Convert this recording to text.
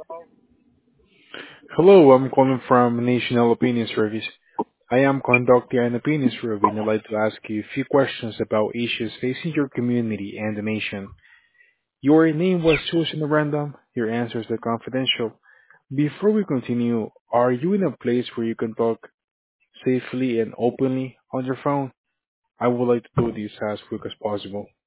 Hello, I'm calling from National Opinion Service. I am conducting an opinion survey and I'd like to ask you a few questions about issues facing your community and the nation. Your name was chosen at random. Your answers are confidential. Before we continue, are you in a place where you can talk safely and openly on your phone? I would like to do this as quick as possible.